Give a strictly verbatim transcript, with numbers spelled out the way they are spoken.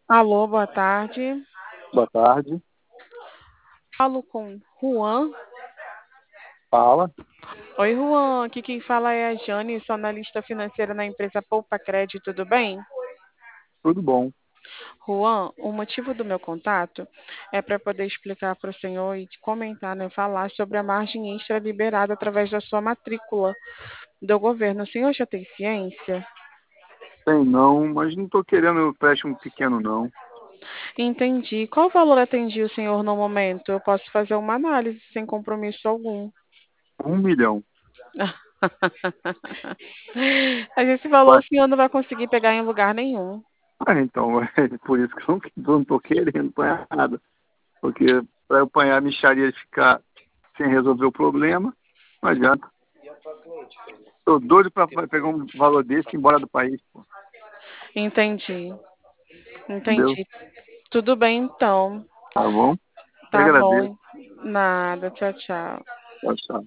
Alô, boa tarde. Boa tarde. Falo com Juan. Fala. Oi, Juan. Aqui quem fala é a Jane, sou analista financeira na empresa Poupa Crédito, tudo bem? Tudo bom? Juan, o motivo do meu contato é para poder explicar para o senhor e comentar, né, falar sobre a margem extra liberada através da sua matrícula do governo. O senhor já tem ciência? Tem não, mas não estou querendo empréstimo pequeno, não. Entendi. Qual valor atendia o senhor no momento? Eu posso fazer uma análise sem compromisso algum. Um milhão. Mas esse valor Vai. o senhor não vai conseguir pegar em lugar nenhum. Ah, então, é por isso que eu não estou querendo apanhar nada. Porque para eu apanhar a mixaria e ficar sem resolver o problema, não adianta. Estou doido para pegar um valor desse e ir embora do país, pô. Entendi, Entendeu? entendi. Tudo bem então. Tá bom? Eu Tá agradeço. bom. Nada. Tchau, tchau. Tchau, tchau.